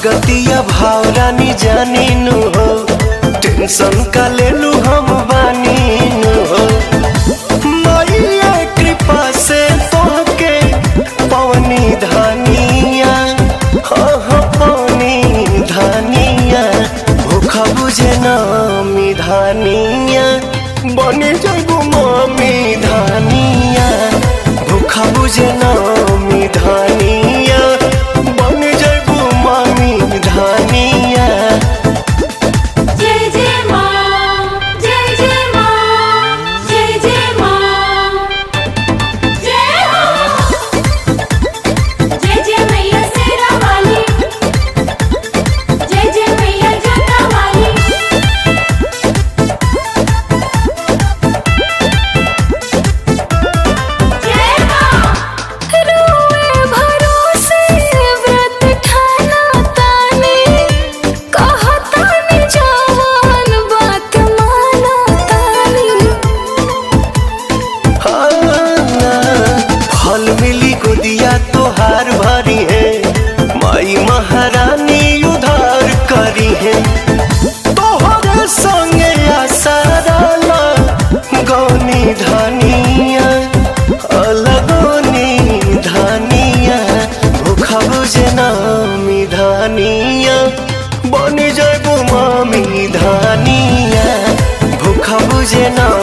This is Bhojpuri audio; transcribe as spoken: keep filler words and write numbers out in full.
भगतिया भावरानी जानी नु हो, टेंशन का ले लू हम बानी नु हो। मैया कृपा से तोहके पवनी धानिया, हाँ हाँ पवनी धानिया, भूखा बुझे नामी धानिया, बने जागो मामी धानिया, भूखा बुझे नामी धानिया, बने जागो मामी धानिया। जय जय माँ, जय जय माँ, जय जय माँ, जय हो। जय जय मैया शेरा वाली, जय जय मैया जोता वाली। जय माँ। रोए भरोसे व्रत ठाना तानी, कहतानी जवान बात माना तानी। फल मिली गोदिया तोहार भरी है, माई महारानी उधार करी है। तोहरे संगे आसाराला गौनी धानिया, अलगोनी धानिया, भूखा बुझे नामी धानिया, बनी जागो मामी धानिया, भूखा बुझे ना